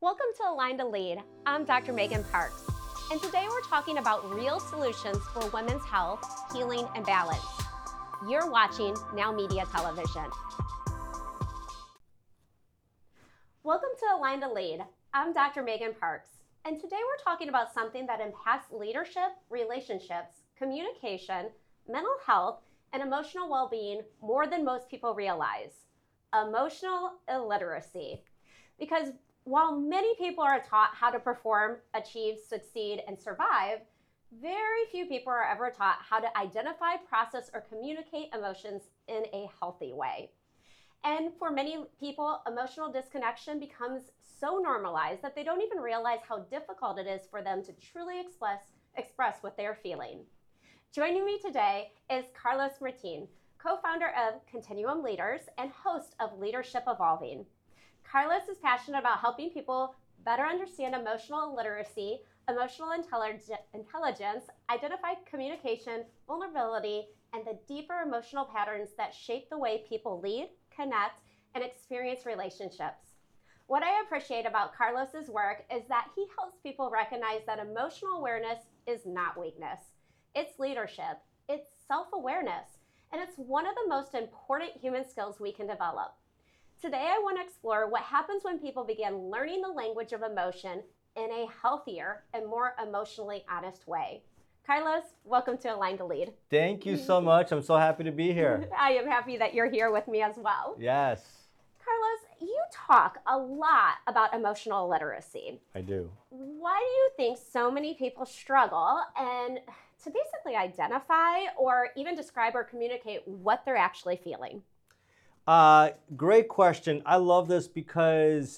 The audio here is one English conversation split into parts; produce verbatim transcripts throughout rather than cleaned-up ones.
Welcome to Align to Lead. I'm Doctor Megan Parks, and today we're talking about real solutions for women's health, healing, and balance. You're watching Now Media Television. Welcome to Align to Lead. I'm Doctor Megan Parks, and today we're talking about something that impacts leadership, relationships, communication, mental health, and emotional well-being more than most people realize: emotional illiteracy. Because while many people are taught how to perform, achieve, succeed, and survive, very few people are ever taught how to identify, process, or communicate emotions in a healthy way. And for many people, emotional disconnection becomes so normalized that they don't even realize how difficult it is for them to truly express, express what they're feeling. Joining me today is Carlos Martin, co-founder of Continuum Leaders and host of Leadership Evolving. Carlos is passionate about helping people better understand emotional literacy, emotional intelligence, identify communication, vulnerability, and the deeper emotional patterns that shape the way people lead, connect, and experience relationships. What I appreciate about Carlos's work is that he helps people recognize that emotional awareness is not weakness. It's leadership, it's self-awareness, and it's one of the most important human skills we can develop. Today, I want to explore what happens when people begin learning the language of emotion in a healthier and more emotionally honest way. Carlos, welcome to Align to Lead. Thank you so much. I'm so happy to be here. I am happy that you're here with me as well. Yes. Carlos, you talk a lot about emotional literacy. I do. Why do you think so many people struggle and to basically identify or even describe or communicate what they're actually feeling? Uh, great question. I love this because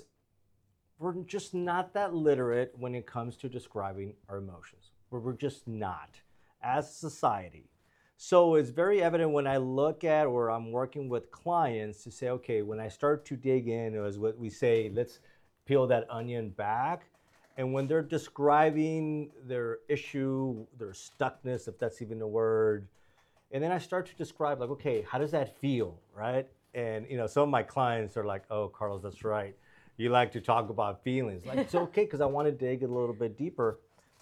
we're just not that literate when it comes to describing our emotions. We're, we're just not as a society. So it's very evident when I look at or I'm working with clients to say, okay, when I start to dig in, as what we say, let's peel that onion back. And when they're describing their issue, their stuckness, if that's even a word, and then I start to describe like, okay, how does that feel, right? And you know, some of my clients are like, oh, Carlos, that's right. You like to talk about feelings. Like, it's okay, because I want to dig a little bit deeper.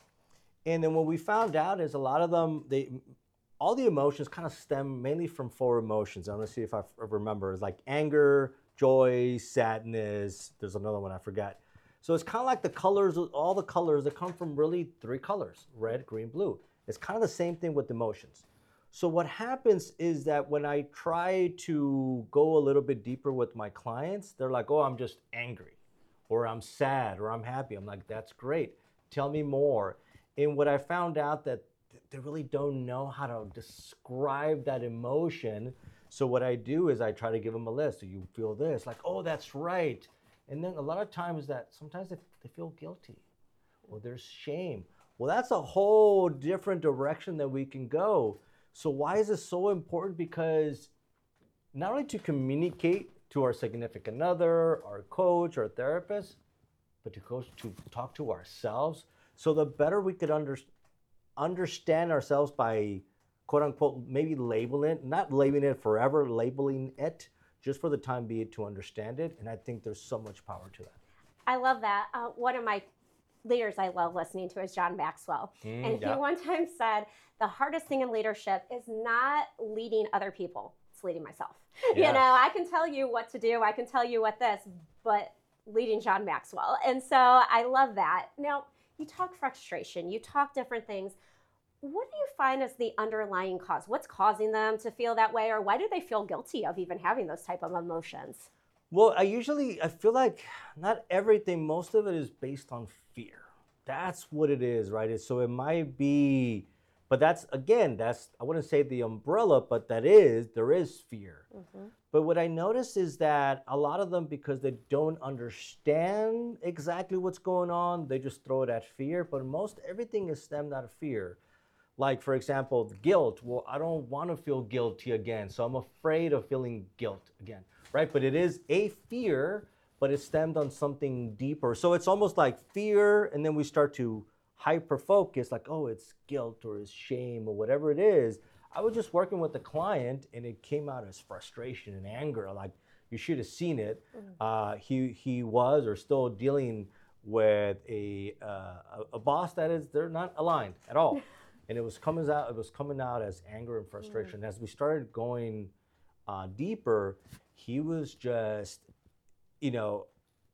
And then what we found out is a lot of them, they, all the emotions kind of stem mainly from four emotions. I'm gonna see if I remember. It's like anger, joy, sadness. There's another one I forgot. So it's kind of like the colors, all the colors that come from really three colors: red, green, blue. It's kind of the same thing with emotions. So what happens is that when I try to go a little bit deeper with my clients, they're like, oh, I'm just angry, or I'm sad, or I'm happy. I'm like, that's great. Tell me more. And what I found out that they really don't know how to describe that emotion. So what I do is I try to give them a list. Do you feel this? Like, oh, that's right. And then a lot of times that sometimes they, they feel guilty, or there's shame. Well, that's a whole different direction that we can go. So why is this so important? Because not only to communicate to our significant other, our coach, our therapist, but to go to talk to ourselves. So the better we could under, understand ourselves by, quote unquote, maybe labeling it, not labeling it forever, labeling it just for the time being to understand it. And I think there's so much power to that. I love that. Uh, one of my leaders I love listening to is John Maxwell. Mm, and he yeah. one time said, the hardest thing in leadership is not leading other people, it's leading myself. Yes. You know, I can tell you what to do, I can tell you what this, but leading John Maxwell. And so I love that. Now, you talk frustration, you talk different things. What do you find is the underlying cause? What's causing them to feel that way, or why do they feel guilty of even having those type of emotions? Well, I usually, I feel like not everything, most of it is based on fear. That's what it is, right? So it might be, but that's, again, that's, I wouldn't say the umbrella, but that is, there is fear. Mm-hmm. But what I notice is that a lot of them, because they don't understand exactly what's going on, they just throw it at fear. But most everything is stemmed out of fear. Like, for example, the guilt. Well, I don't want to feel guilty again, so I'm afraid of feeling guilt again. Right, but it is a fear, but it's stemmed on something deeper. So it's almost like fear, and then we start to hyper focus, like, oh, it's guilt or it's shame or whatever it is. I was just working with a client, and it came out as frustration and anger. Like, you should have seen it. Mm-hmm. Uh, he he was or still dealing with a, uh, a a boss that is they're not aligned at all, and it was coming out it was coming out as anger and frustration. Mm. As we started going uh, deeper, he was just, you know,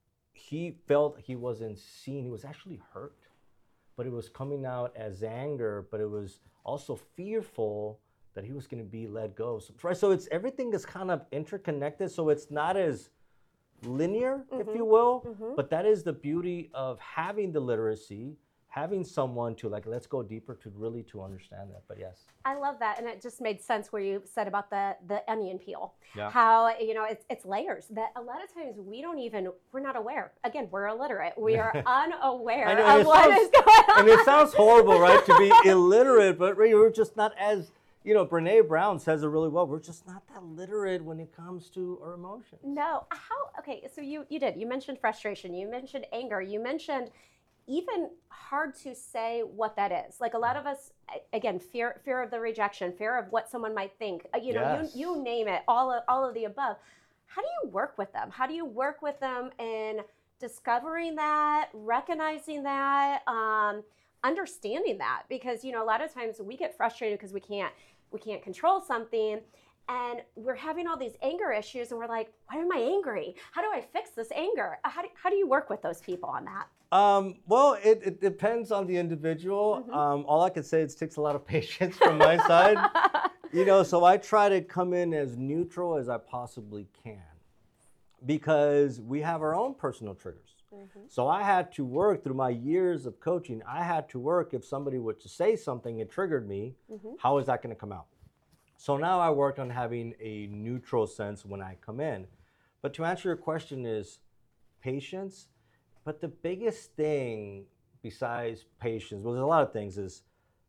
he felt he wasn't seen. He was actually hurt, but it was coming out as anger, but it was also fearful that he was going to be let go. So, right, so it's everything is kind of interconnected. So it's not as linear, mm-hmm. if you will, mm-hmm. but that is the beauty of having the literacy, having someone to like, let's go deeper to really to understand that. But yes. I love that. And it just made sense where you said about the, the onion peel, yeah. how, you know, it's, it's layers that a lot of times we don't even, we're not aware. Again, we're illiterate. We are unaware know, of what sounds, is going on. And it sounds horrible, right? To be illiterate, but we're just not as, you know, Brene Brown says it really well. We're just not that literate when it comes to our emotions. No. How, okay. So you, you did, you mentioned frustration, you mentioned anger, you mentioned even hard to say what that is. Like a lot of us, again, fear fear of the rejection, fear of what someone might think, you know, yes. you you name it, all of, all of the above. How do you work with them? How do you work with them in discovering that, recognizing that, um, understanding that? Because, you know, a lot of times we get frustrated because we can't, we can't control something. And we're having all these anger issues and we're like, why am I angry? How do I fix this anger? How do, how do you work with those people on that? Um, well, it, it depends on the individual. Mm-hmm. Um, all I can say is it takes a lot of patience from my side. You know, so I try to come in as neutral as I possibly can because we have our own personal triggers. Mm-hmm. So I had to work through my years of coaching. I had to work if somebody were to say something that triggered me, mm-hmm. how is that going to come out? So now I worked on having a neutral sense when I come in. But to answer your question is patience. But the biggest thing besides patience, well, there's a lot of things, is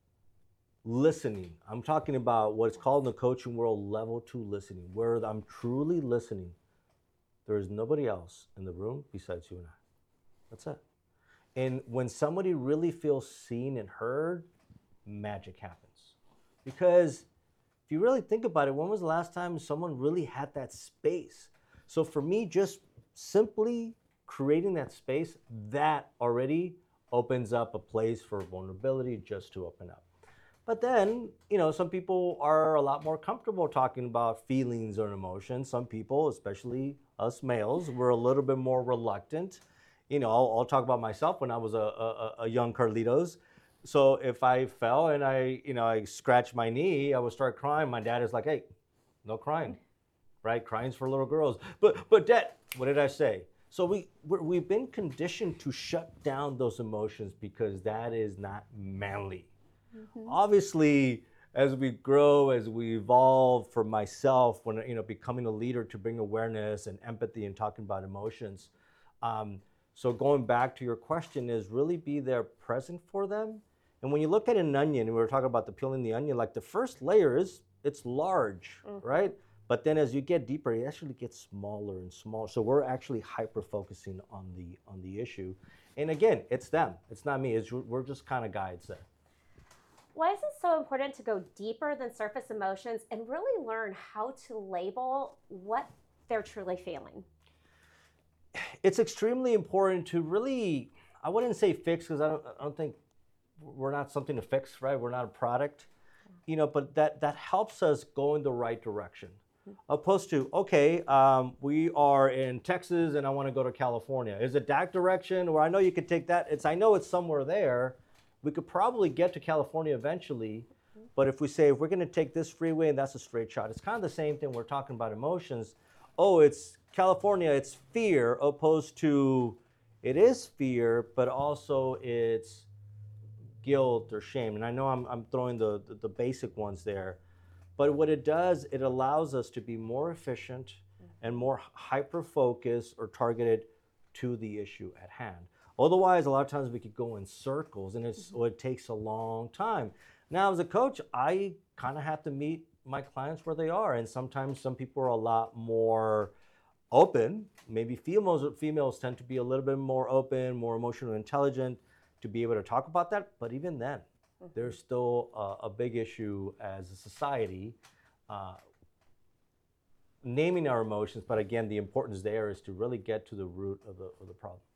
listening. I'm talking about what's called in the coaching world level two listening, where I'm truly listening. There is nobody else in the room besides you and I. That's it. And when somebody really feels seen and heard, magic happens. Because if you really think about it, when was the last time someone really had that space? So for me, just simply creating that space, that already opens up a place for vulnerability just to open up. But then, you know, some people are a lot more comfortable talking about feelings or emotions. Some people, especially us males, we're a little bit more reluctant. You know, I'll, I'll talk about myself when I was a, a, a young Carlitos. So if I fell and I, you know, I scratched my knee, I would start crying. My dad is like, hey, no crying, right? Crying's for little girls. But, but Dad, what did I say? So we, we're, we've been conditioned to shut down those emotions because that is not manly. Mm-hmm. Obviously, as we grow, as we evolve, for myself, when, you know, becoming a leader to bring awareness and empathy and talking about emotions. Um, so going back to your question is really be there present for them. And when you look at an onion, and we were talking about the peeling the onion, like the first layer is, it's large, mm-hmm. right? But then as you get deeper, it actually gets smaller and smaller. So we're actually hyper-focusing on the on the issue. And again, it's them. It's not me. It's, we're just kind of guides there. Why is it so important to go deeper than surface emotions and really learn how to label what they're truly feeling? It's extremely important to really, I wouldn't say fix, because I don't, I don't think we're not something to fix, right? We're not a product, you know, but that, that helps us go in the right direction. Opposed to, okay, um, we are in Texas and I want to go to California. Is it that direction? Or I know you could take that. It's I know it's somewhere there. We could probably get to California eventually. Mm-hmm. But if we say, if we're going to take this freeway and that's a straight shot, it's kind of the same thing. We're talking about emotions. Oh, it's California, it's fear, opposed to it is fear, but also it's guilt or shame. And I know I'm, I'm throwing the, the, the basic ones there. But what it does, it allows us to be more efficient and more hyper-focused or targeted to the issue at hand. Otherwise, a lot of times we could go in circles and it's, mm-hmm. it takes a long time. Now, as a coach, I kind of have to meet my clients where they are. And sometimes some people are a lot more open. Maybe females, females tend to be a little bit more open, more emotionally intelligent to be able to talk about that. But even then, mm-hmm. there's still a, a big issue as a society, uh, naming our emotions. But again, the importance there is to really get to the root of the, of the problem.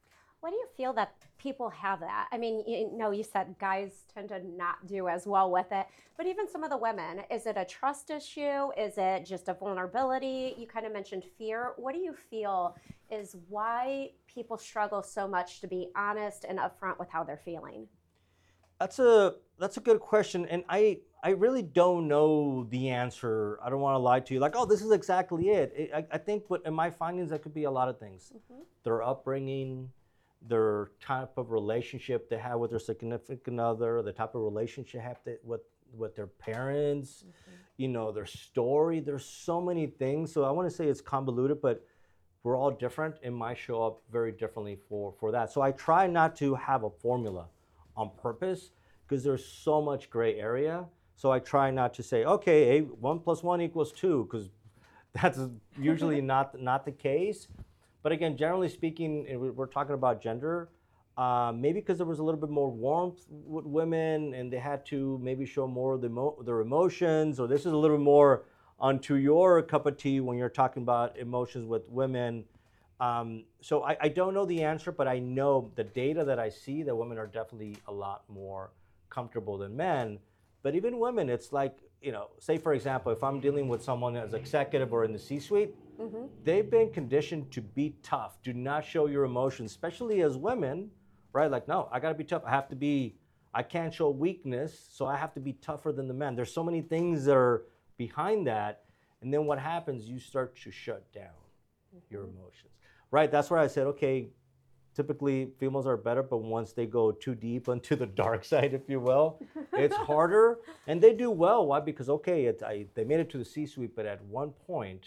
Why do you feel that people have that? I mean, you know, you said guys tend to not do as well with it, but even some of the women, is it a trust issue? Is it just a vulnerability? You kind of mentioned fear. What do you feel is why people struggle so much to be honest and upfront with how they're feeling? That's a that's a good question, and I I really don't know the answer. I don't want to lie to you, like, oh, this is exactly it. It- I, I think, what in my findings, that could be a lot of things. Mm-hmm. Their upbringing, their type of relationship they have with their significant other, the type of relationship have they, with with their parents, Mm-hmm. you know, their story. There's so many things. So I want to say it's convoluted, but we're all different and might show up very differently for for that. So I try not to have a formula on purpose because there's so much gray area. So I try not to say, okay, hey, one plus one equals two, because that's usually not not the case. But again, generally speaking, and we- we're talking about gender, uh, maybe because there was a little bit more warmth with women, and they had to maybe show more of the emo- their emotions, or this is a little bit more onto your cup of tea when you're talking about emotions with women. Um, so I, I don't know the answer, but I know the data that I see that women are definitely a lot more comfortable than men. But even women, it's like, you know, say for example, if I'm dealing with someone as executive or in the C-suite, Mm-hmm. they've been conditioned to be tough. Do not show your emotions, especially as women, right? Like, no, I gotta be tough. I have to be, I can't show weakness, so I have to be tougher than the men. There's so many things that are behind that. And then what happens, you start to shut down mm-hmm. your emotions, right? That's where I said, okay, typically females are better, but once they go too deep into the dark side, if you will, it's harder. And they do well. Why? Because, okay, it, I, they made it to the C-suite, but at one point,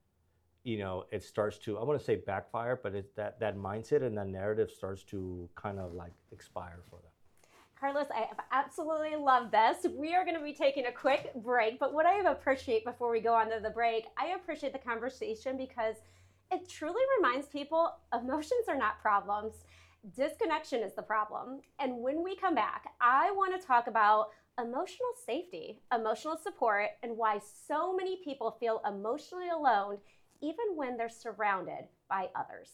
you know, it starts to, I want to say backfire, but it's that, that mindset and that narrative starts to kind of like expire for them. Carlos, I have absolutely loved this. We are going to be taking a quick break, but what I appreciate before we go on to the break, I appreciate the conversation because it truly reminds people emotions are not problems. Disconnection is the problem. And when we come back, I want to talk about emotional safety, emotional support, and why so many people feel emotionally alone even when they're surrounded by others.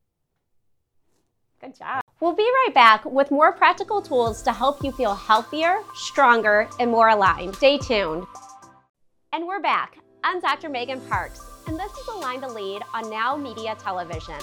Good job. We'll be right back with more practical tools to help you feel healthier, stronger, and more aligned. Stay tuned. And we're back. I'm Doctor Megan Parks, and this is Align to Lead on Now Media Television.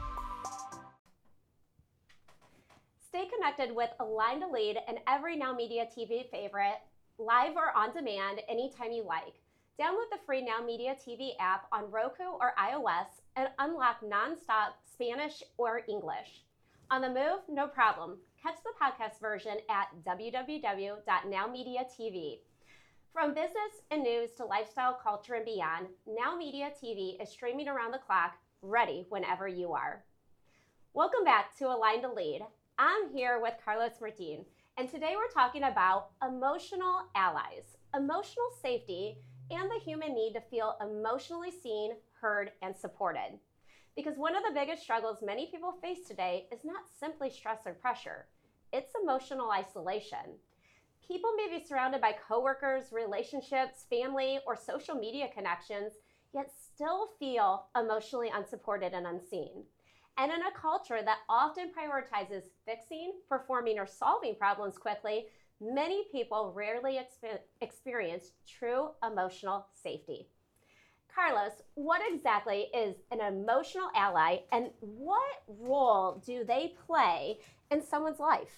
Stay connected with Align to Lead and every Now Media T V favorite, live or on demand, anytime you like. Download the free Now Media T V app on Roku or iOS and unlock nonstop Spanish or English. On the move? No problem. Catch the podcast version at w w w dot now media t v. From business and news to lifestyle, culture, and beyond, Now Media T V is streaming around the clock, ready whenever you are. Welcome back to Align to Lead. I'm here with Carlos Martin, and today we're talking about emotional allies, emotional safety, and the human need to feel emotionally seen, heard, and supported. Because one of the biggest struggles many people face today is not simply stress or pressure, it's emotional isolation. People may be surrounded by coworkers, relationships, family, or social media connections, yet still feel emotionally unsupported and unseen. And in a culture that often prioritizes fixing, performing, or solving problems quickly, many people rarely exp- experience true emotional safety. Carlos, what exactly is an emotional ally, and what role do they play in someone's life?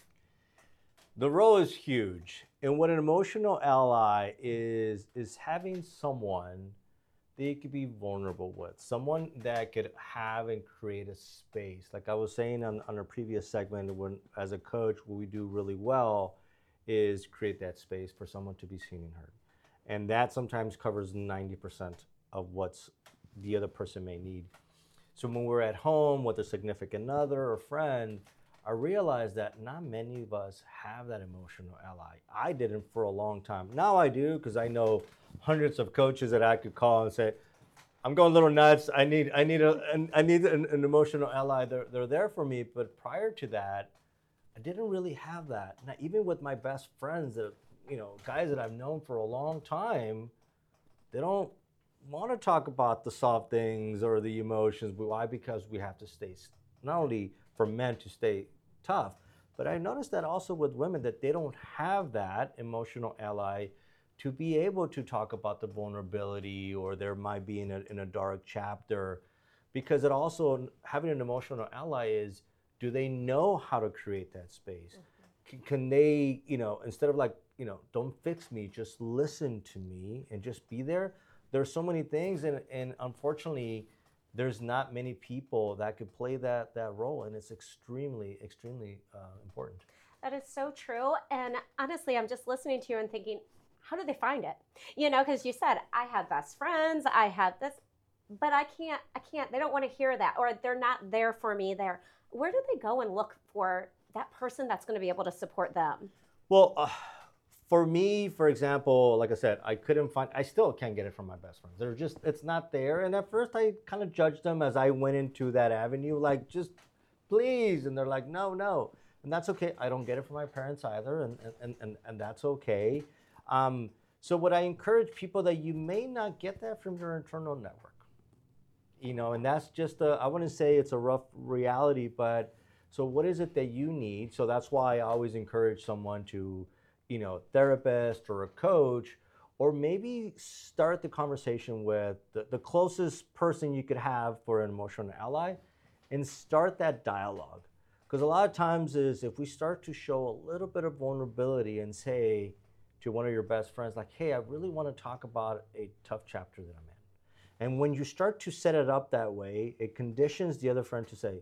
The role is huge. And what an emotional ally is, is having someone that you could be vulnerable with, someone that could have and create a space. Like I was saying on, on a previous segment, when as a coach, what we do really well is create that space for someone to be seen and heard. And that sometimes covers ninety percent of what's the other person may need. So when we're at home with a significant other or friend, I realized that not many of us have that emotional ally. I didn't for a long time. Now I do, because I know hundreds of coaches that I could call and say, I'm going a little nuts. I need, I need a, an, I need an, an emotional ally. They're, they're there for me. But prior to that, I didn't really have that. Now, even with my best friends, that you know, guys that I've known for a long time, they don't want to talk about the soft things or the emotions. But why? Because we have to stay not only for men to stay tough. But I noticed that also with women that they don't have that emotional ally to be able to talk about the vulnerability, or there might be in a, in a dark chapter, because it also, having an emotional ally is, do they know how to create that space? Mm-hmm. Can, can they, you know, instead of like, you know, don't fix me, just listen to me and just be there. There's so many things, and, and unfortunately, there's not many people that could play that that role, and it's extremely, extremely uh, important. That is so true. And honestly, I'm just listening to you and thinking, how do they find it? You know, because you said, I have best friends, I have this, but I can't, I can't, they don't want to hear that, or they're not there for me there. Where do they go and look for that person that's going to be able to support them? Well, uh, for me, for example, like I said, I couldn't find, I still can't get it from my best friends. They're just, it's not there. And at first I kind of judged them as I went into that avenue, like, just please. And they're like, no, no. And that's okay. I don't get it from my parents either. And, and, and, and that's okay. Um, so what I encourage people, that you may not get that from your internal network, you know, and that's just a, I wouldn't say it's a rough reality, but so what is it that you need? So that's why I always encourage someone to, you know, therapist or a coach, or maybe start the conversation with the, the closest person you could have for an emotional ally, and start that dialogue. Because a lot of times is, if we start to show a little bit of vulnerability and say to one of your best friends, like, hey, I really want to talk about a tough chapter that I'm in. And when you start to set it up that way, it conditions the other friend to say,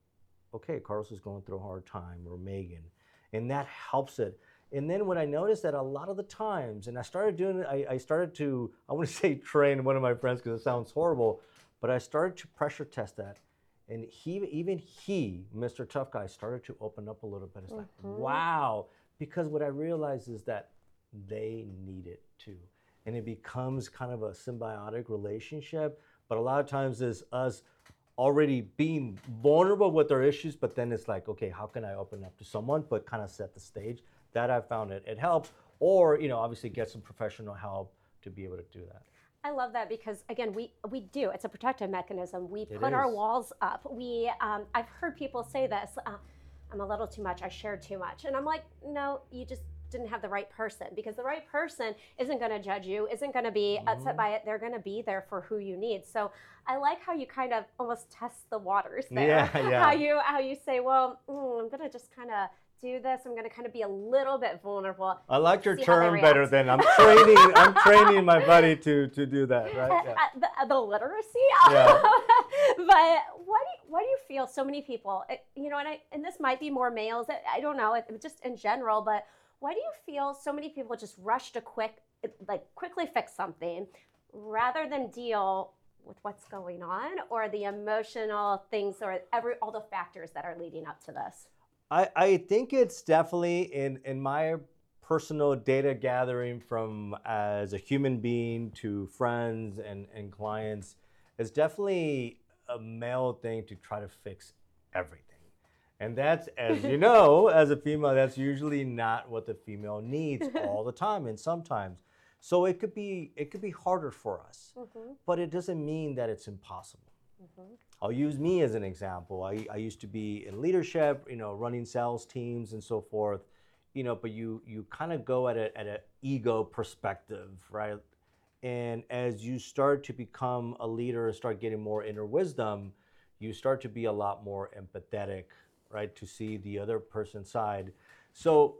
okay, Carlos is going through a hard time, or Megan, and that helps it. And then what I noticed that a lot of the times, and I started doing it, I, I started to, I want to say train one of my friends because it sounds horrible, but I started to pressure test that. And he, even he, Mister Tough Guy, started to open up a little bit. It's mm-hmm. like, wow. Because what I realized is that they need it too. And it becomes kind of a symbiotic relationship. But a lot of times is us already being vulnerable with our issues, but then it's like, okay, how can I open up to someone, but kind of set the stage? That I found it, it helps. Or, you know, obviously get some professional help to be able to do that. I love that, because again, we we do. It's a protective mechanism. We It put is. our walls up. We um, I've heard people say this. Uh, I'm a little too much. I shared too much, and I'm like, no, you just didn't have the right person, because the right person isn't going to judge you, isn't going to be mm-hmm. upset by it. They're going to be there for who you need. So I like how you kind of almost test the waters there. Yeah, yeah. How you how you say, well, mm, I'm going to just kind of do this. I'm going to kind of be a little bit vulnerable. I like your term better than I'm training. I'm training my buddy to to do that, right? Yeah. Uh, the, the literacy. Yeah. But why do you, why do you feel so many people? It, you know, and I and this might be more males. I, I don't know. It, just in general, but why do you feel so many people just rush to quick, like quickly fix something, rather than deal with what's going on, or the emotional things, or every all the factors that are leading up to this? I, I think it's definitely in, in my personal data gathering from as a human being to friends and, and clients, it's definitely a male thing to try to fix everything. And that's, as you know, as a female, that's usually not what the female needs all the time, and sometimes. So it could be it could be harder for us, mm-hmm. but it doesn't mean that it's impossible. Mm-hmm. I'll use me as an example. I, I used to be in leadership, you know, running sales teams and so forth, you know, but you you kind of go at it at an ego perspective, right? And as you start to become a leader and start getting more inner wisdom, you start to be a lot more empathetic, right? To see the other person's side. So,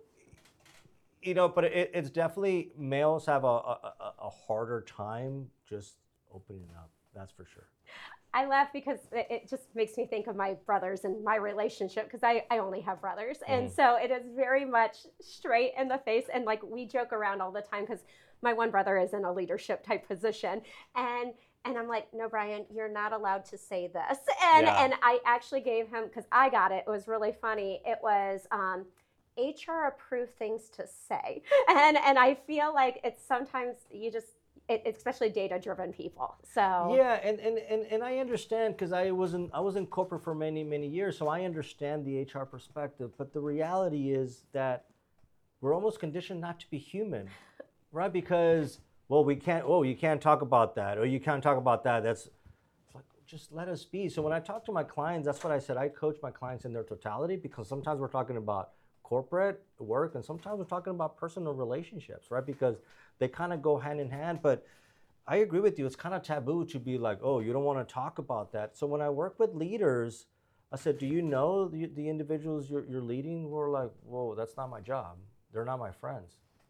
you know, but it, it's definitely, males have a, a, a harder time just opening up. That's for sure. I laugh because it just makes me think of my brothers and my relationship, because I, I only have brothers. Mm. And so it is very much straight in the face. And like, we joke around all the time, because my one brother is in a leadership type position. And and I'm like, no, Brian, you're not allowed to say this. And yeah. and I actually gave him, because I got it, it was really funny. It was um, H R approved things to say. And, and I feel like it's sometimes you just, It, especially data-driven people. So yeah, and and and, and I understand, because I was in I was in corporate for many many years, so I understand the H R perspective. But the reality is that we're almost conditioned not to be human, right? Because well, we can't. Oh, you can't talk about that, or you can't talk about that. That's it's like, just let us be. So when I talk to my clients, that's what I said. I coach my clients in their totality, because sometimes we're talking about corporate work and sometimes we're talking about personal relationships, right? Because they kind of go hand in hand. But I agree with you. It's kind of taboo to be like, oh, you don't want to talk about that. So when I work with leaders, I said, do you know the, the individuals you're, you're leading who are like, whoa, that's not my job. They're not my friends.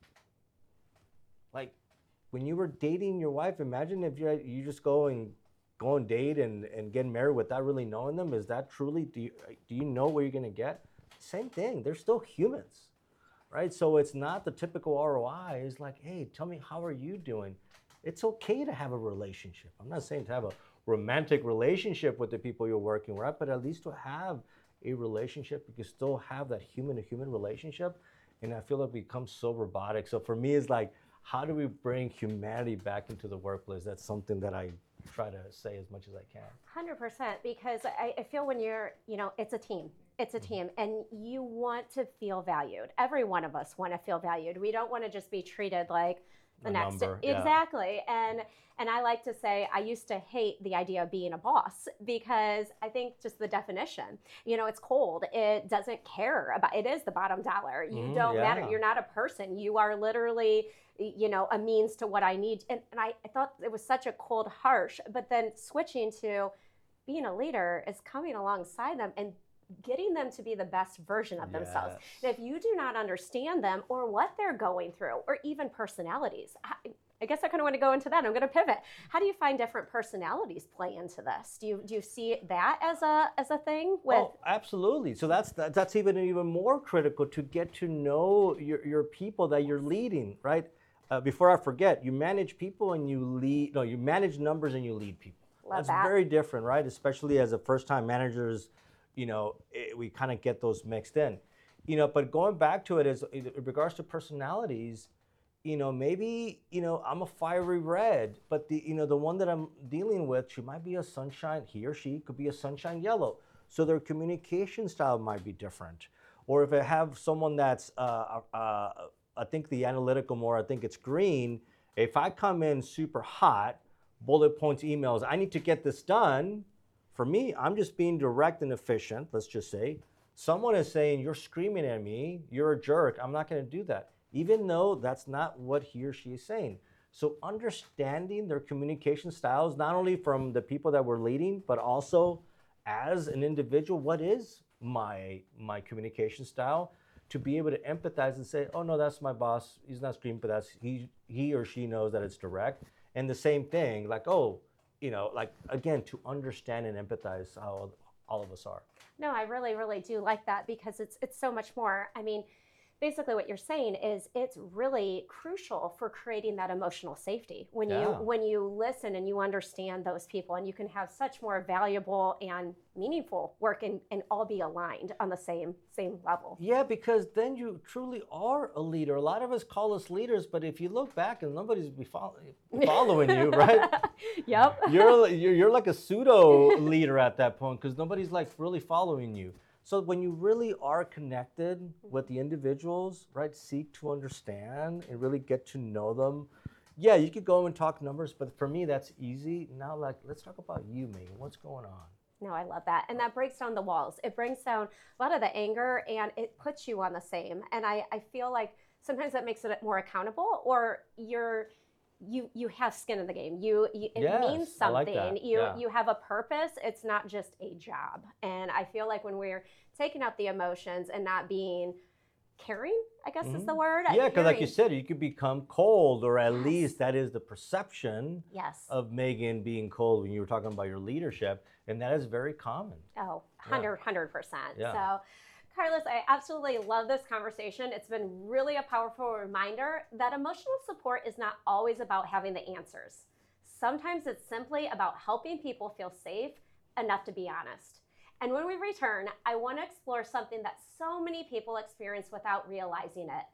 Like, when you were dating your wife, imagine if you, you just go and go and date and, and get married without really knowing them. Is that truly, do you, do you know where you're going to get? Same thing. They're still humans, right? So it's not the typical R O I. It's like, hey, tell me, how are you doing? It's okay to have a relationship. I'm not saying to have a romantic relationship with the people you're working with, but at least to have a relationship, you can still have that human-to-human relationship. And I feel it becomes so robotic. So for me, it's like, how do we bring humanity back into the workplace? That's something that I try to say as much as I can. one hundred percent, because I, I feel when you're, you know, it's a team. It's a team, and you want to feel valued. Every one of us want to feel valued. We don't want to just be treated like the A next. number, yeah. Exactly. And and I like to say I used to hate the idea of being a boss, because I think just the definition, you know, it's cold. It doesn't care about, it is the bottom dollar. You Mm, don't yeah. matter. You're not a person. You are literally, you know, a means to what I need. And, and I, I thought it was such a cold, harsh, but then switching to being a leader is coming alongside them and getting them to be the best version of themselves. Yes. And if you do not understand them or what they're going through, or even personalities, I, I guess I kind of want to go into that. I'm going to pivot. How do you find different personalities play into this? Do you do you see that as a as a thing? With Oh, absolutely. So that's that, that's even even more critical, to get to know your, your people that you're leading, right? Uh, before I forget, you manage people and you lead. No, you manage numbers and you lead people. Love that's that. very different, right? Especially as a first-time managers, you know, it, we kind of get those mixed in, you know. But going back to it, is in regards to personalities, you know, maybe, you know, I'm a fiery red, but the, you know, the one that I'm dealing with, she might be a sunshine, he or she could be a sunshine yellow. So their communication style might be different. Or if I have someone that's, uh, uh, I think the analytical more, I think it's green. If I come in super hot, bullet points, emails, I need to get this done. For me, I'm just being direct and efficient, let's just say. Someone is saying, you're screaming at me, you're a jerk, I'm not gonna do that, even though that's not what he or she is saying. So understanding their communication styles, not only from the people that we're leading, but also as an individual, what is my, my communication style? To be able to empathize and say, oh no, that's my boss, he's not screaming, but that's, he, he or she knows that it's direct. And the same thing, like, oh, you know, like, again, to understand and empathize how all of us are. No, I really, really do like that, because it's it's so much more. I mean, basically what you're saying is it's really crucial for creating that emotional safety when you Yeah. when you listen and you understand those people, and you can have such more valuable and meaningful work and, and all be aligned on the same same level. Yeah, because then you truly are a leader. A lot of us call us leaders, but if you look back and nobody's be follow, following you, right? Yep. You're, you're you're like a pseudo leader at that point, because nobody's like really following you. So when you really are connected with the individuals, right, seek to understand and really get to know them. Yeah, you could go and talk numbers, but for me, that's easy. Now, like, let's talk about you, Megan. What's going on? No, I love that. And that breaks down the walls. It brings down a lot of the anger, and it puts you on the same. And I, I feel like sometimes that makes it more accountable, or you're you you have skin in the game. You, you it Yes, means I like something. that. You Yeah. you have a purpose. It's not just a job. And I feel like when we're taking out the emotions and not being caring, I guess is the word. Yeah, because like you Caring. said, you could become cold, or at Yes. least that is the perception Yes. of Megan being cold when you were talking about your leadership, and that is very common. Oh, one hundred percent. Yeah. So, Carlos, I absolutely love this conversation. It's been really a powerful reminder that emotional support is not always about having the answers. Sometimes it's simply about helping people feel safe enough to be honest. And when we return, I want to explore something that so many people experience without realizing it: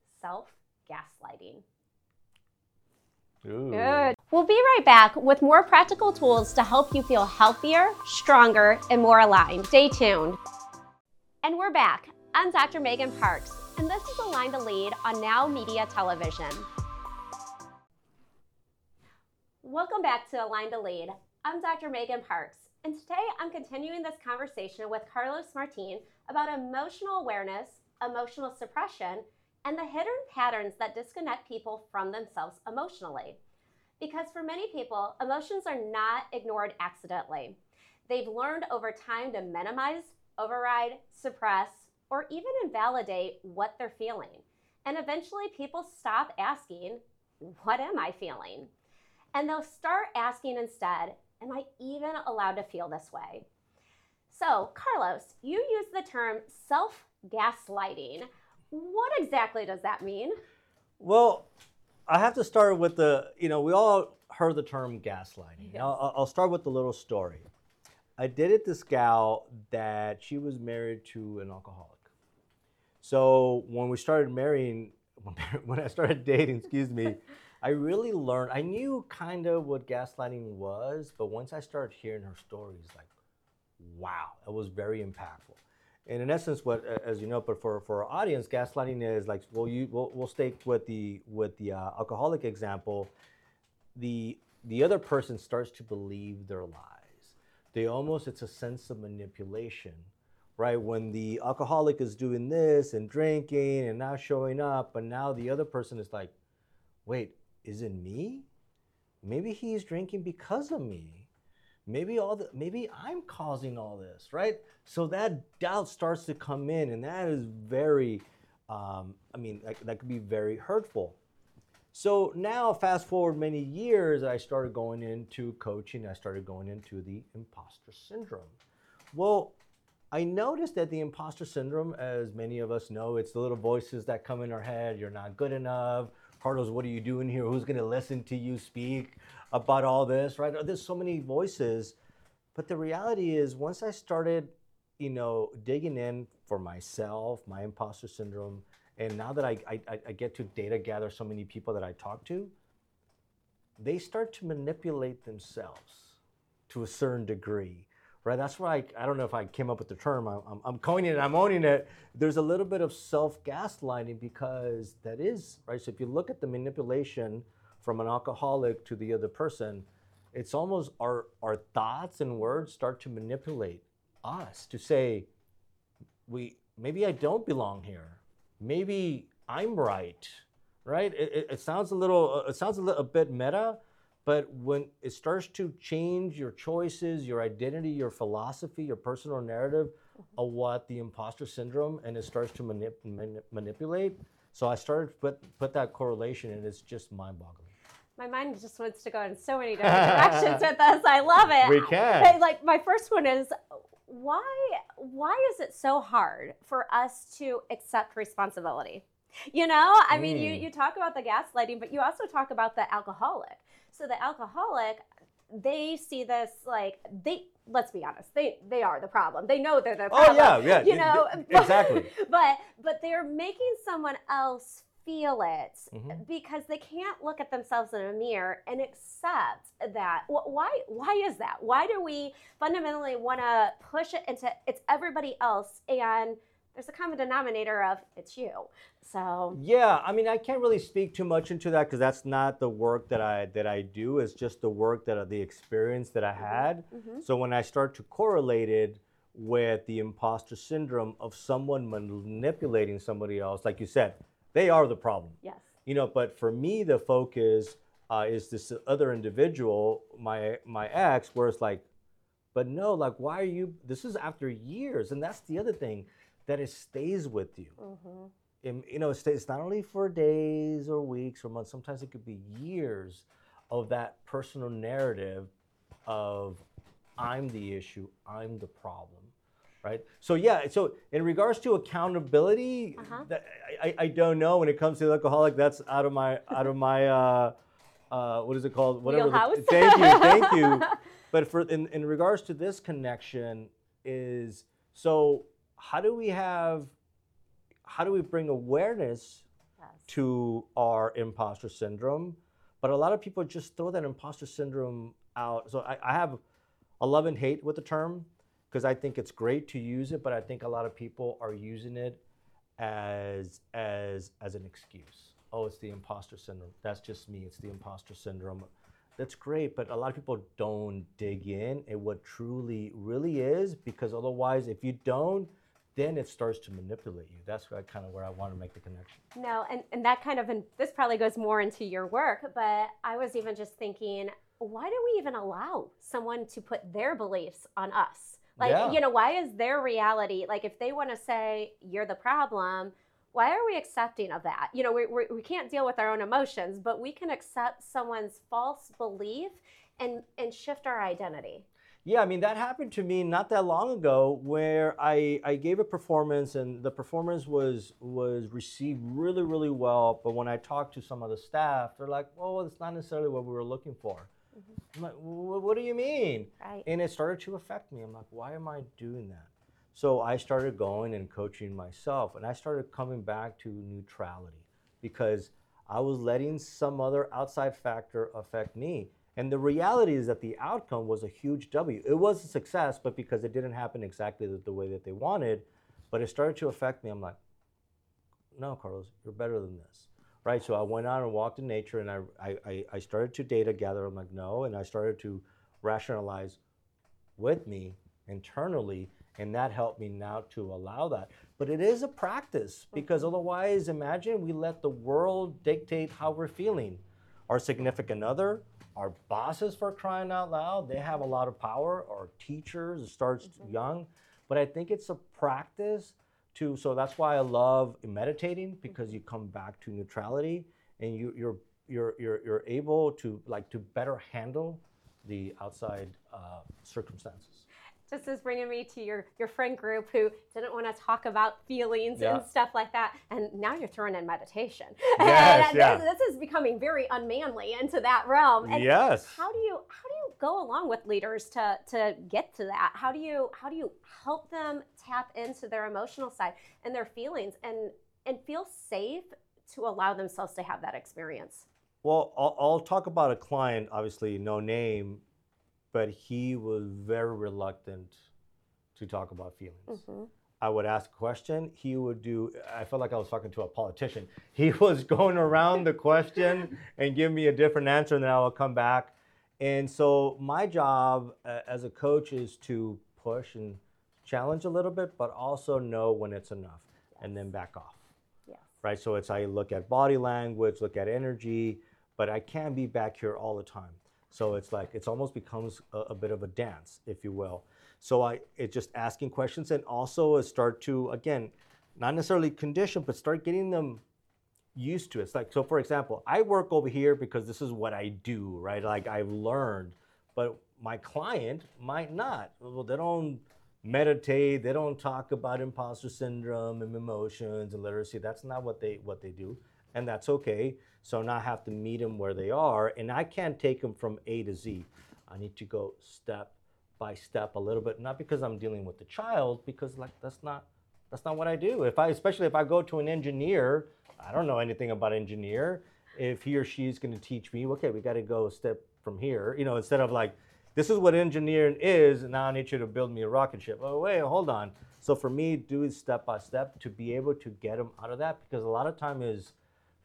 self-gaslighting. Ooh. Good. We'll be right back with more practical tools to help you feel healthier, stronger, and more aligned. Stay tuned. And we're back. I'm Doctor Megan Parks, and this is Aligned to Lead on Now Media Television. Welcome back to Aligned to Lead. I'm Doctor Megan Parks, and today I'm continuing this conversation with Carlos Martin about emotional awareness, emotional suppression, and the hidden patterns that disconnect people from themselves emotionally. Because for many people, emotions are not ignored accidentally. They've learned over time to minimize, override, suppress, or even invalidate what they're feeling. And eventually people stop asking, what am I feeling? And they'll start asking instead, am I even allowed to feel this way? So, Carlos, you use the term self-gaslighting. What exactly does that mean? Well, I have to start with the, you know, we all heard the term gaslighting. Yes. I'll, I'll start with the little story. I dated this gal that she was married to an alcoholic. So when we started marrying, when I started dating, excuse me, I really learned, I knew kind of what gaslighting was, but once I started hearing her stories, like, wow, it was very impactful. And in essence, what, as you know, but for, for our audience, gaslighting is like, well, you, we'll, we'll stay with the, with the uh, alcoholic example. The, the other person starts to believe their lies. They almost, it's a sense of manipulation, right? When the alcoholic is doing this and drinking and not showing up, but now the other person is like, wait, is it me? Maybe he's drinking because of me. Maybe all the, maybe I'm causing all this, right? So that doubt starts to come in, and that is very, um, I mean, that, that could be very hurtful. So now, fast forward many years, I started going into coaching. I started going into the imposter syndrome. Well, I noticed that the imposter syndrome, as many of us know, it's the little voices that come in our head. You're not good enough. Carlos, what are you doing here? Who's going to listen to you speak about all this, right? There's so many voices. But the reality is, once I started, you know, digging in for myself, my imposter syndrome, and now that I, I, I get to data gather so many people that I talk to, they start to manipulate themselves to a certain degree, right? That's why I, I don't know if I came up with the term, I'm, I'm coining it, I'm owning it. There's a little bit of self-gaslighting because that is, right? So if you look at the manipulation from an alcoholic to the other person, it's almost our, our thoughts and words start to manipulate us to say, we maybe I don't belong here. Maybe I'm right, right? It, it, it sounds a little, it sounds a, little, a bit meta, but when it starts to change your choices, your identity, your philosophy, your personal narrative of what the imposter syndrome, and it starts to manip, manip, manipulate. So I started to put, put that correlation, and it's just mind-boggling. My mind just wants to go in so many different directions with this. I love it. We can. But, like, my first one is, why why is it so hard for us to accept responsibility? You know, I mean, Mm. you, you talk about the gaslighting, but you also talk about the alcoholic. So the alcoholic, they see this like, they, let's be honest, they, they are the problem. They know they're the problem. Oh, yeah, yeah. You know, Exactly. But, but they're making someone else feel it Mhm. because they can't look at themselves in a mirror and accept that. Wh- Why, why is that? Why do we fundamentally want to push it into it's everybody else, and there's a common denominator of it's you? So Yeah, I mean, I can't really speak too much into that because that's not the work that I that I do. It's just the work that the experience that I had. mm-hmm. So when I start to correlate it with the imposter syndrome of someone manipulating somebody else, like you said, they are the problem. Yes. You know, but for me, the focus uh, is this other individual, my my ex, where it's like, but no, like, why are you? This is after years, and that's the other thing, that it stays with you. Mm-hmm. And, you know, it stays not only for days or weeks or months. Sometimes it could be years of that personal narrative of I'm the issue, I'm the problem. Right. So yeah. So in regards to accountability, Uh-huh. that, I, I don't know. When it comes to the alcoholic, that's out of my out of my uh, uh, what is it called? Whatever. the- Wheelhouse. thank you, thank you. But for in, in regards to this connection is so how do we have how do we bring awareness Yes. to our imposter syndrome? But a lot of people just throw that imposter syndrome out. So I, I have a love and hate with the term, because I think it's great to use it, but I think a lot of people are using it as as as an excuse. Oh, it's the imposter syndrome. That's just me. It's the imposter syndrome. that's great, but a lot of people don't dig in and what truly really is, because otherwise, if you don't, then it starts to manipulate you. That's what kind of where I want to make the connection. No, and, and that kind of, and this probably goes more into your work, but I was even just thinking, why do we even allow someone to put their beliefs on us? Like, Yeah. you know, why is their reality, like if they want to say you're the problem, why are we accepting of that? You know, we, we, we can't deal with our own emotions, but we can accept someone's false belief and, and shift our identity. Yeah, I mean, that happened to me not that long ago where I, I gave a performance and the performance was was received really, really well. But when I talked to some of the staff, they're like, well, it's not necessarily what we were looking for. Mm-hmm. I'm like, what do you mean? Right. And it started to affect me. I'm like, why am I doing that? So I started going and coaching myself, and I started coming back to neutrality because I was letting some other outside factor affect me. And the reality is that the outcome was a huge W. It was a success, but because it didn't happen exactly the, the way that they wanted, but it started to affect me. I'm like, no, Carlos, you're better than this, right? So I went out and walked in nature, and I, I, I started to data gather. I'm like, no, and I started to rationalize with me internally, and that helped me now to allow that. But it is a practice, because otherwise, imagine we let the world dictate how we're feeling. Our significant other, our bosses, for crying out loud, they have a lot of power. Our teachers, it starts mm-hmm. young. But I think it's a practice to, so that's why I love meditating, because you come back to neutrality and you, you're, you're, you're, you're able to like to better handle the outside uh, circumstances. This is bringing me to your, your friend group who didn't want to talk about feelings yeah. and stuff like that. And now you're throwing in meditation. Yes, and yeah. this, this is becoming very unmanly into that realm. And yes. How do you how do you go along with leaders to, to get to that? How do you how do you help them tap into their emotional side and their feelings and and feel safe to allow themselves to have that experience? Well, I'll, I'll talk about a client, obviously no name, but he was very reluctant to talk about feelings. Mm-hmm. I would ask a question, he would do, I felt like I was talking to a politician. He was going around the question and give me a different answer, and then I would come back. And so my job uh, as a coach is to push and challenge a little bit, but also know when it's enough, yes. and then back off. Yes. Right, so it's I look at body language, look at energy, but I can't be back here all the time. So it's like, it's almost becomes a, a bit of a dance, if you will. So I, it's just asking questions, and also start to, again, not necessarily condition, but start getting them used to it. It's like, so for example, I work over here because this is what I do, right? Like I've learned, but my client might not. Well, they don't meditate, they don't talk about imposter syndrome and emotions and literacy. That's not what they what they do. And that's okay. So now I have to meet them where they are, and I can't take them from A to Z. I need to go step by step a little bit, not because I'm dealing with the child, because like that's not that's not what I do. If I, especially if I go to an engineer, I don't know anything about engineer. If he or she's going to teach me, okay, we got to go a step from here. You know, instead of like, this is what engineering is, and now I need you to build me a rocket ship. Oh wait, hold on. So for me, do it step by step to be able to get them out of that, because a lot of time is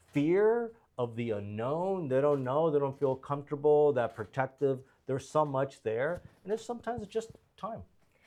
fear of the unknown. They don't know, they don't feel comfortable, that protective. There's so much there, and it's sometimes it's just time.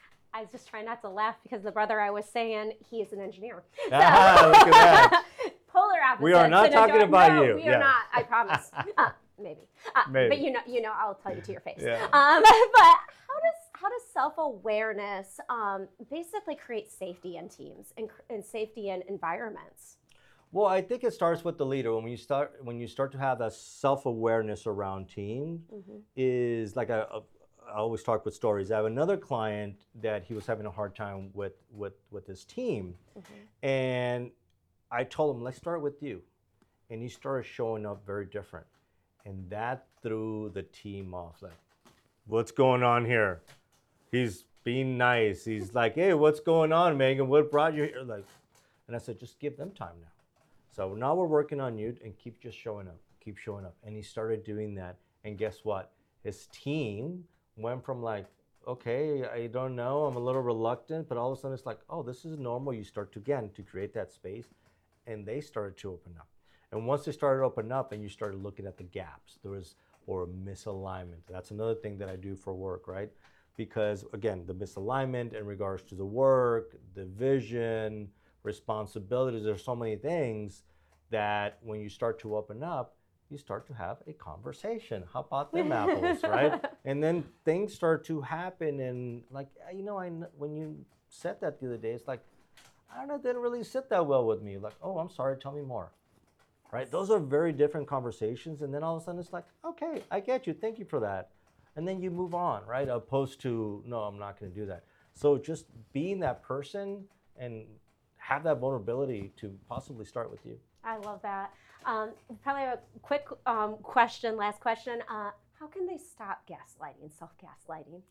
I was just trying not to laugh because the brother I was saying, he is an engineer. So, ah, look at that. Polar opposite. We are not talking about no, you. We yeah. are not, I promise. uh, maybe. Uh, maybe. But you know, you know, I'll tell you to your face. Yeah. Um, but how does how does self-awareness um, basically create safety in teams and, and safety in environments? Well, I think it starts with the leader. When you start, when you start to have that self-awareness around team, mm-hmm. is like a, a, I always talk with stories. I have another client that he was having a hard time with with with his team, mm-hmm. and I told him, let's start with you, and he started showing up very different, and that threw the team off. Like, what's going on here? He's being nice. He's like, hey, what's going on, Megan? What brought you here? Like, and I said, just give them time now. So now we're working on you, and keep just showing up, keep showing up. And he started doing that. And guess what? His team went from like, okay, I don't know, I'm a little reluctant, but all of a sudden it's like, oh, this is normal. You start to, again, to create that space. And they started to open up. And once they started to open up and you started looking at the gaps, there was, or misalignment. That's another thing that I do for work, right? Because again, the misalignment in regards to the work, the vision, responsibilities, there's so many things that when you start to open up, you start to have a conversation. How about them apples, right? And then things start to happen, and like, you know, I when you said that the other day, it's like, I don't know, it didn't really sit that well with me. Like, oh, I'm sorry, tell me more, right? Those are very different conversations, and then all of a sudden it's like, okay, I get you, thank you for that. And then you move on, right? Opposed to, no, I'm not gonna do that. So just being that person and have that vulnerability to possibly start with you. I love that. Um, probably a quick um, question, last question. Uh, how can they stop gaslighting, self-gaslighting?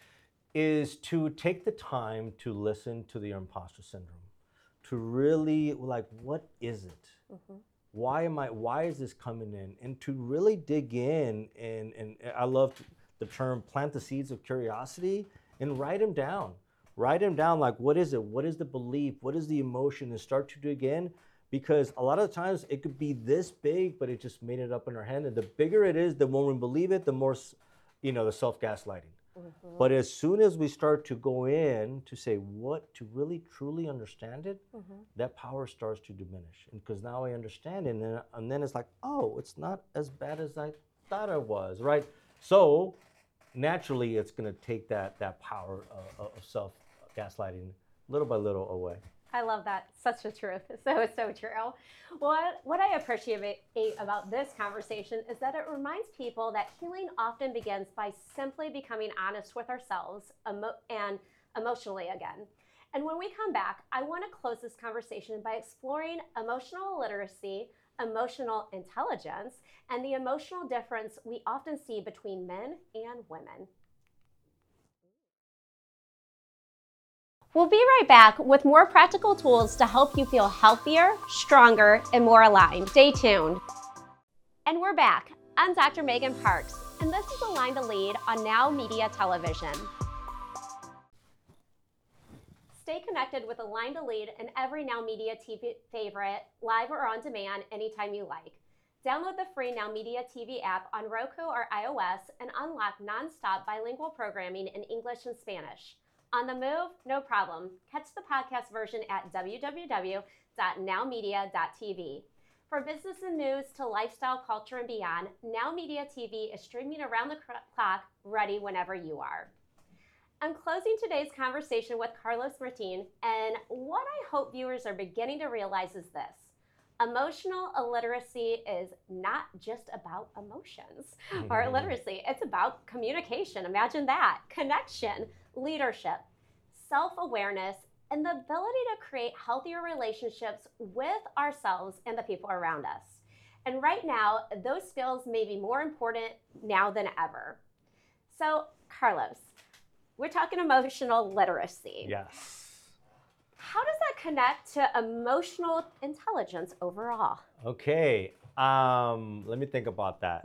Is to take the time to listen to the imposter syndrome, to really like, what is it? Mm-hmm. Why am I, why is this coming in? And to really dig in, and, and I love the term plant the seeds of curiosity and write them down. Write them down, like, what is it? What is the belief? What is the emotion? And start to dig in. Because a lot of times it could be this big, but it just made it up in our head. And the bigger it is, the more we believe it, the more, you know, the self-gaslighting. Mm-hmm. But as soon as we start to go in to say what, to really truly understand it, mm-hmm. that power starts to diminish. And because now I understand it, and then, and then it's like, oh, it's not as bad as I thought it was, right? So naturally, it's going to take that, that power of, of self-gaslighting little by little away. I love that. Such a truth. So, so true. What, what I appreciate about this conversation is that it reminds people that healing often begins by simply becoming honest with ourselves emo- and emotionally again. And when we come back, I want to close this conversation by exploring emotional literacy, emotional intelligence, and the emotional difference we often see between men and women. We'll be right back with more practical tools to help you feel healthier, stronger, and more aligned. Stay tuned. And we're back. I'm Doctor Megan Parks, and this is Align to Lead on Now Media Television. Stay connected with Align to Lead and every Now Media T V favorite, live or on demand, anytime you like. Download the free Now Media T V app on Roku or iOS and unlock nonstop bilingual programming in English and Spanish. On the move? No problem. Catch the podcast version at w w w dot now media dot t v. For business and news to lifestyle, culture, and beyond, Now Media T V is streaming around the clock, ready whenever you are. I'm closing today's conversation with Carlos Martin, and what I hope viewers are beginning to realize is this. Emotional illiteracy is not just about emotions or illiteracy. It's about communication. Imagine that. Connection, leadership, self-awareness, and the ability to create healthier relationships with ourselves and the people around us. And right now, those skills may be more important now than ever. So, Carlos, we're talking emotional literacy. Yes. How does that connect to emotional intelligence overall? Okay, um, let me think about that.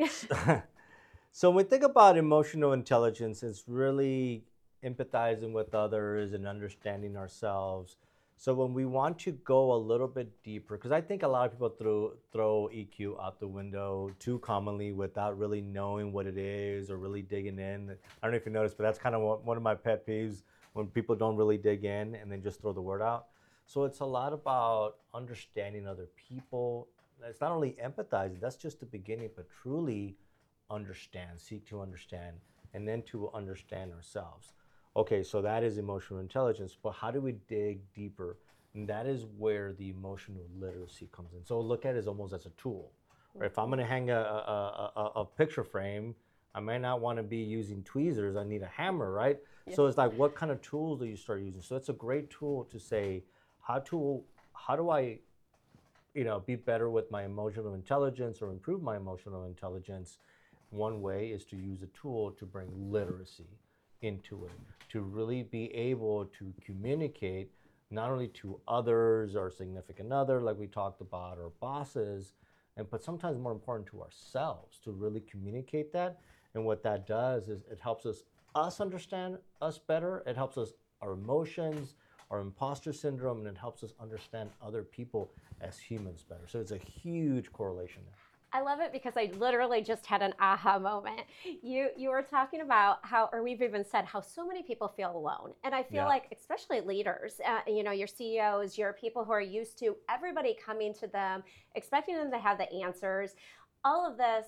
So when we think about emotional intelligence, it's really empathizing with others and understanding ourselves. So when we want to go a little bit deeper, because I think a lot of people throw, throw E Q out the window too commonly without really knowing what it is or really digging in. I don't know if you noticed, but that's kind of one of my pet peeves, when people don't really dig in and then just throw the word out. So it's a lot about understanding other people. It's not only empathizing, that's just the beginning, but truly understand, seek to understand, and then to understand ourselves. Okay, so that is emotional intelligence, but how do we dig deeper? And that is where the emotional literacy comes in. So look at it as almost as a tool. Right? If I'm gonna hang a, a, a, a picture frame, I might not want to be using tweezers. I need a hammer, right? Yeah. So it's like, what kind of tools do you start using? So it's a great tool to say, how to, how do I, you know, be better with my emotional intelligence or improve my emotional intelligence? One way is to use a tool to bring literacy into it, to really be able to communicate not only to others or significant other, like we talked about, or bosses, and but sometimes more important to ourselves, to really communicate that. And what that does is it helps us us understand us better. It helps us our emotions, our imposter syndrome, and it helps us understand other people as humans better. So it's a huge correlation there. I love it because I literally just had an aha moment. You you were talking about how, or we've even said how so many people feel alone, and I feel Yeah. like especially leaders, uh, you know, your C E Os, your people who are used to everybody coming to them, expecting them to have the answers, all of this,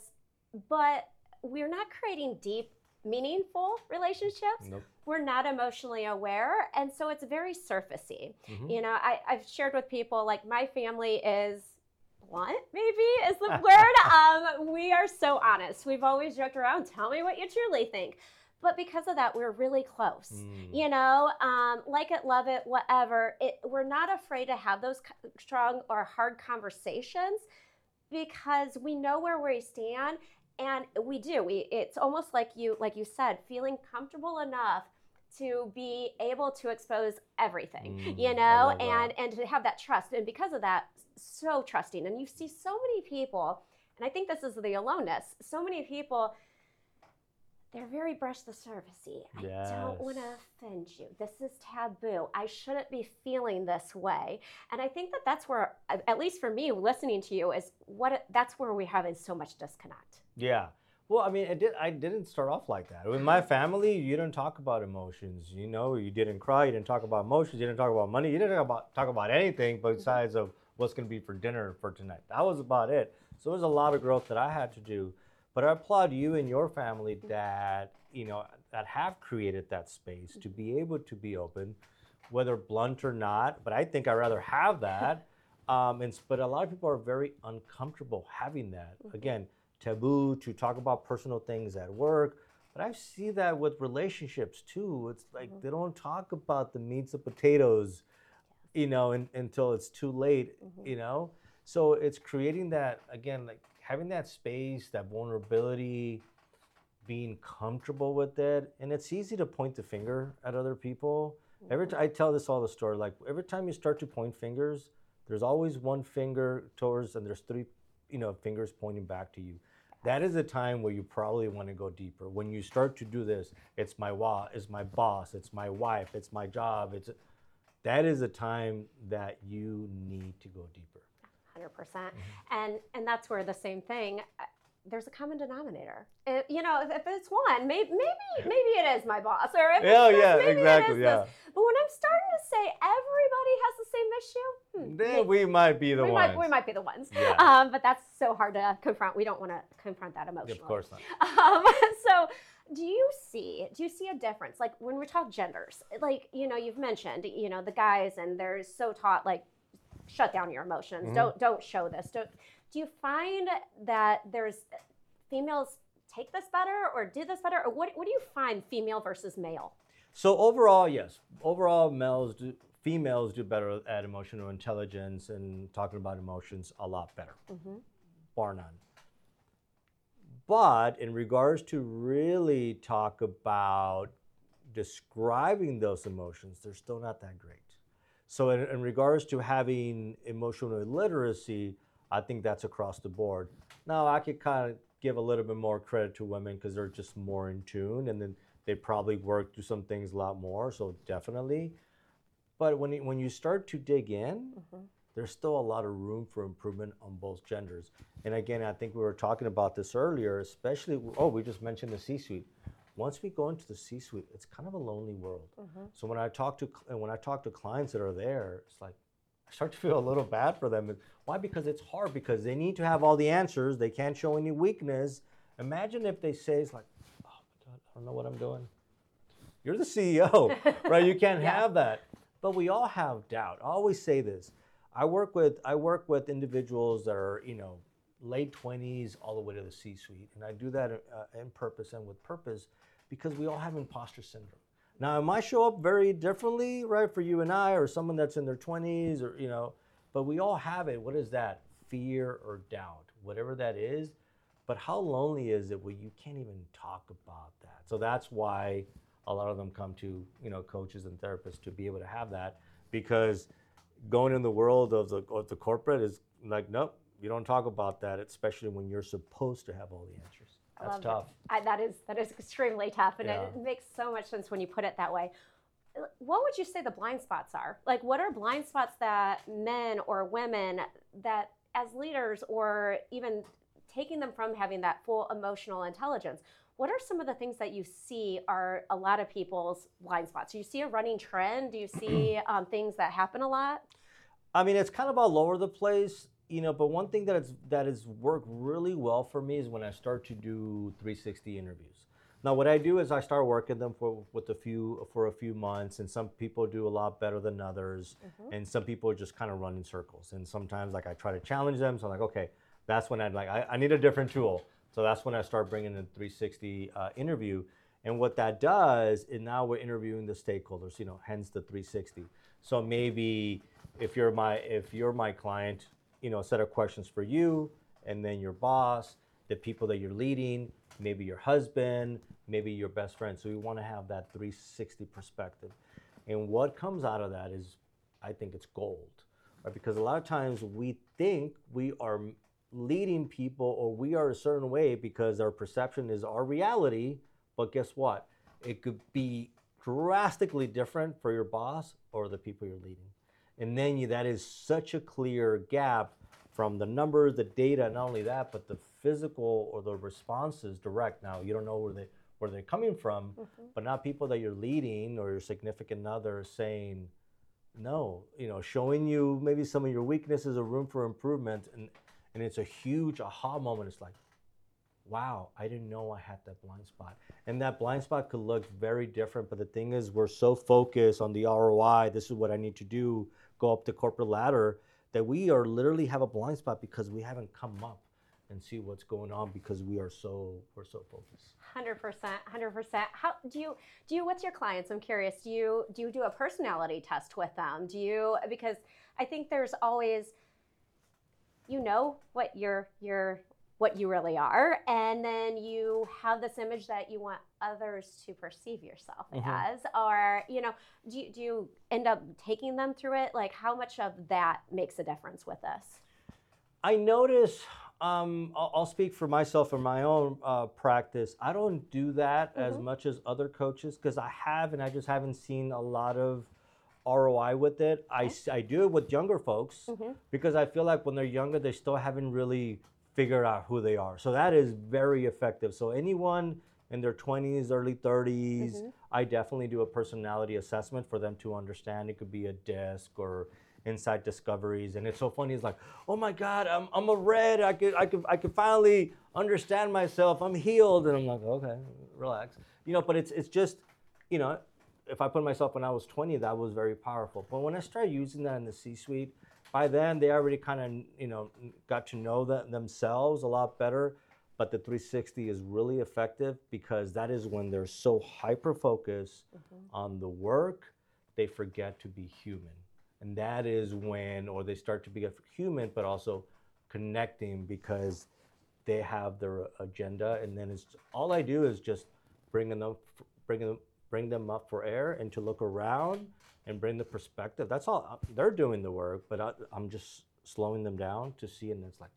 but we're not creating deep, meaningful relationships. Nope. We're not emotionally aware, and so it's very surfacey. Mhm. You know, I, I've shared with people like my family is blunt, maybe is the word. Um, we are so honest. We've always joked around, tell me what you truly think. But because of that, we're really close. Mm. You know, um, like it, love it, whatever. It, we're not afraid to have those c- strong or hard conversations because we know where we stand, and we do. We it's almost like you like you said, feeling comfortable enough to be able to expose everything, Mm, you I know, love that. and and to have that trust. And because of that, so trusting. And you see so many people, and I think this is the aloneness. So many people, they're very brush the surfacey. I don't want to Yes. offend you. This is taboo. I shouldn't be feeling this way. And I think that that's where, at least for me, listening to you is what it, that's where we're having so much disconnect. Yeah. Well, I mean, it did. I didn't start off like that. With my family, you didn't talk about emotions. You know, you didn't cry. You didn't talk about emotions. You didn't talk about money. You didn't talk about talk about anything besides of what's going to be for dinner for tonight. That was about it. So there was a lot of growth that I had to do. But I applaud you and your family that you know that have created that space to be able to be open, whether blunt or not. But I think I'd rather have that. Um, and but a lot of people are very uncomfortable having that. Again, taboo to talk about personal things at work. But I see that with relationships too. It's like Mhm. they don't talk about the meats and potatoes, you know, in, until it's too late, Mhm. you know. So it's creating that again, like having that space, that vulnerability, being comfortable with it, and it's easy to point the finger at other people. Every time I tell this all the story, like every time you start to point fingers, there's always one finger towards, and there's three, you know, fingers pointing back to you. That is a time where you probably want to go deeper. When you start to do this, it's my wa, it's my boss, it's my wife, it's my job. It's that is a time that you need to go deeper. one hundred percent. And and that's where the same thing, uh, there's a common denominator. It- you know, if, if it's one, maybe maybe maybe it is my boss, or if Yeah, it's this, yeah, maybe it exactly, is yeah. this. But when I'm starting to say everybody has the same issue, hmm, Then may- we might be the we ones. might we might be the ones. Yeah. Um, but that's so hard to confront. We don't want to confront that emotionally. Of course not. Um, so do you see do you see a difference, like when we talk genders, like, you know, you've mentioned, you know, the guys, and they're so taught like shut down your emotions, Mhm. don't don't show this, don't do you find that there's females take this better or do this better, or what, what do you find female versus male? So overall, yes. Overall, males do, females do better at emotional intelligence and talking about emotions a lot better, Mm-hmm. bar none. But in regards to really talk about describing those emotions, they're still not that great. So in, in regards to having emotional literacy, I think that's across the board. Now I could kind of give a little bit more credit to women because they're just more in tune, and then they probably work through some things a lot more. So definitely. But when it, when you start to dig in, Mm-hmm. there's still a lot of room for improvement on both genders. And again, I think we were talking about this earlier, especially, oh, we just mentioned the C-suite. Once we go into the C-suite, it's kind of a lonely world. Mm-hmm. So when I talk to and when I talk to clients that are there, it's like I start to feel a little bad for them. Why? Because it's hard. Because they need to have all the answers. They can't show any weakness. Imagine if they say, "It's like, oh my God, I don't know what I'm doing." You're the C E O, right? You can't Yeah. have that. But we all have doubt. I always say this. I work with I work with individuals that are, you know, late twenties all the way to the C-suite, and I do that uh, in purpose and with purpose because we all have imposter syndrome. Now, it might show up very differently, right, for you and I, or someone that's in their twenties, or you know, but we all have it. What is that? Fear or doubt, whatever that is. But how lonely is it where you can't even talk about that? So that's why a lot of them come to, you know, coaches and therapists to be able to have that, because going in the world of the of the corporate is like, nope, you don't talk about that, especially when you're supposed to have all the answers. I That's love tough. it. I, that is that is extremely tough, and Yeah. it, it makes so much sense when you put it that way. What would you say the blind spots are? Like, what are blind spots that men or women that, as leaders or even taking them from having that full emotional intelligence. What are some of the things that you see are a lot of people's blind spots? Do you see a running trend? Do you see um, things that happen a lot? I mean, it's kind of all over the place, you know, but one thing that is that has worked really well for me is when I start to do three sixty interviews. Now, what I do is I start working them for with a few for a few months, and some people do a lot better than others, mm-hmm. and some people just kind of run in circles. And sometimes, like, I try to challenge them, so I'm like, okay, that's when I'd like I, I need a different tool. So that's when I start bringing in three sixty uh, interview, and what that does is now we're interviewing the stakeholders, you know, hence the three sixty. So maybe if you're my if you're my client, you know, a set of questions for you, and then your boss, the people that you're leading, maybe your husband, maybe your best friend. So we want to have that three sixty perspective. And what comes out of that is, I think it's gold, right? Because a lot of times we think we are leading people or we are a certain way because our perception is our reality, but guess what? It could be drastically different for your boss or the people you're leading. And then you, that is such a clear gap from the numbers, the data, not only that, but the physical or the responses direct. Now, you don't know where, they, where they're coming from, mm-hmm. but not people that you're leading or your significant other saying, no, you know, showing you maybe some of your weaknesses or room for improvement. And, and it's a huge aha moment. It's like, wow, I didn't know I had that blind spot. And that blind spot could look very different, but the thing is, we're so focused on the R O I, this is what I need to do, go up the corporate ladder, that we are literally have a blind spot because we haven't come up and see what's going on because we are so, we're so focused. one hundred percent, one hundred percent. How do you, do you, what's your clients? I'm curious, do you, do you do a personality test with them? Do you, because I think there's always, you know what you're, you're, what you really are, and then you have this image that you want others to perceive yourself mm-hmm. as, or, you know, do you, do you end up taking them through it? Like, how much of that makes a difference with this? I notice, um, I'll, I'll speak for myself in my own uh, practice. I don't do that mm-hmm. as much as other coaches because I have, and I just haven't seen a lot of R O I with it. Okay. I, I do it with younger folks mm-hmm. because I feel like when they're younger, they still haven't really figure out who they are. So that is very effective. So anyone in their twenties, early thirties, mm-hmm. I definitely do a personality assessment for them to understand. It could be a DISC or Insight Discoveries. And it's so funny. It's like, oh my God, I'm I'm a red. I could I could I could finally understand myself. I'm healed. And I'm like, okay, relax. You know, but it's it's just, you know, if I put myself when I was twenty, that was very powerful. But when I started using that in the C-suite, by then, they already kind of, you know, got to know that themselves a lot better. But the three sixty is really effective because that is when they're so hyper-focused mm-hmm. on the work, they forget to be human. And that is when, or they start to be human, but also connecting because they have their agenda. And then it's all I do is just bring them, bring them, bring them up for air and to look around and bring the perspective. That's all. They're doing the work, but I, I'm just slowing them down to see, and it's like,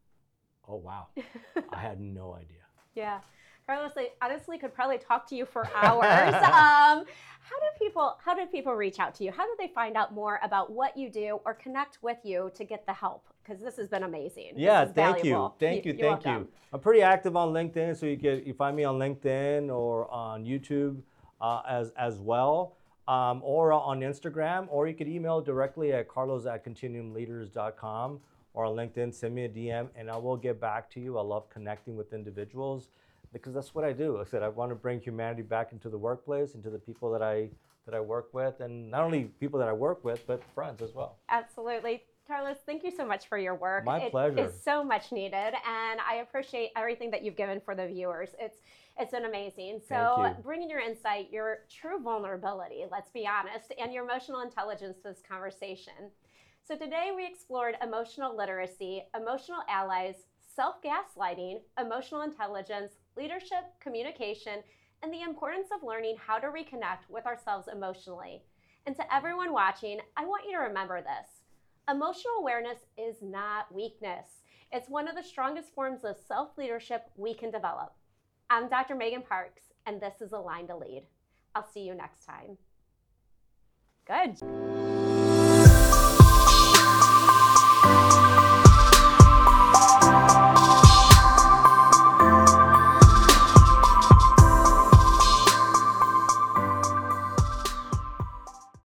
oh wow, I had no idea. Yeah, Carlos, I honestly could probably talk to you for hours. um, how do people? How do people reach out to you? How do they find out more about what you do or connect with you to get the help? Because this has been amazing. Yeah, thank you, thank you, thank you. I'm pretty active on LinkedIn, so you can you find me on LinkedIn or on YouTube uh, as as well. Um, or on Instagram, or you could email directly at carlos at continuum leaders dot com, or on LinkedIn, send me a D M, and I will get back to you. I love connecting with individuals because that's what I do. Like I said, I want to bring humanity back into the workplace, into the people that I that I work with, and not only people that I work with, but friends as well. Absolutely. Carlos, thank you so much for your work. My pleasure. It is so much needed, and I appreciate everything that you've given for the viewers. It's It's been amazing. So bringing your insight, your true vulnerability, let's be honest, and your emotional intelligence to this conversation. So today we explored emotional literacy, emotional allies, self-gaslighting, emotional intelligence, leadership, communication, and the importance of learning how to reconnect with ourselves emotionally. And to everyone watching, I want you to remember this. Emotional awareness is not weakness. It's one of the strongest forms of self-leadership we can develop. I'm Doctor Megan Parks, and this is Aligned to Lead. I'll see you next time. Good.